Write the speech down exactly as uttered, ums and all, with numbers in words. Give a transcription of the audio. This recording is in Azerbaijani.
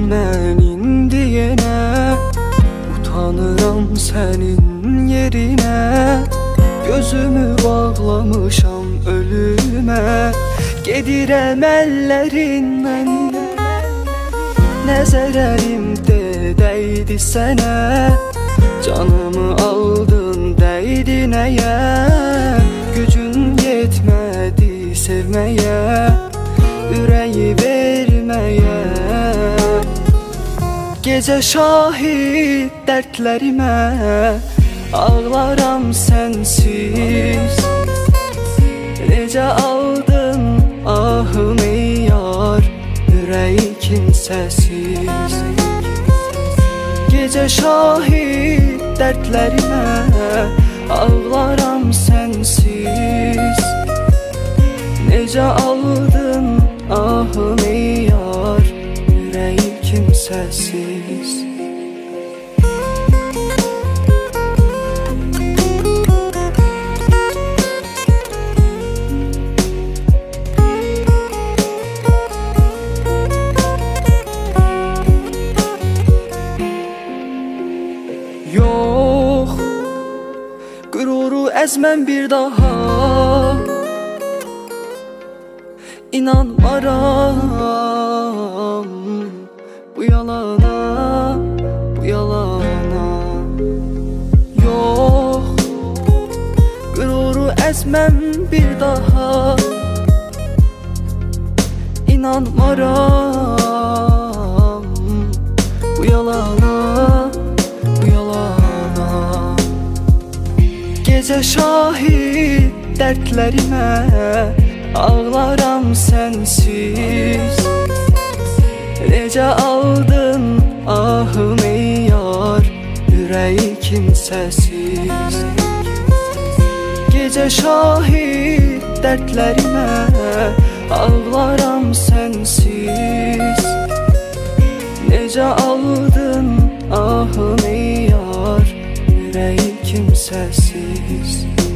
mən indi yenə utanıram sənin yerinə. Gözümü bağlamışam ölümə, gedirəm əllərindən. Nəzərlərim də dəydi sənə, canımı aldın dəydi nəyə? Gücün yetmədi sevməyə, ürəyi verməyə. Gecə şahid dərdlərimə, ağlaram sənsiz. Necə aldın ahım ey yar, ürəyi kimsəsiz. Gecə şahid dərdlərimə, ağlaram sənsiz. Necə aldın ahım ey yar, ürəyi kimsəsiz. Yox, qüruru əzməm bir daha, İnanmaram bu yalana, bu yalana. Yox, qüruru əzməm bir daha, İnanmaram bu yalana, bu yalana. Gecə şahid dərdlərimə, ağlaram sənsiz. Necə aldın ahım ey yar, ürəyi kimsəsiz. Gecə şahid dərdlərimə, ağlaram sənsiz. Necə aldın ahım ey yar, ürəyi kimsəsiz.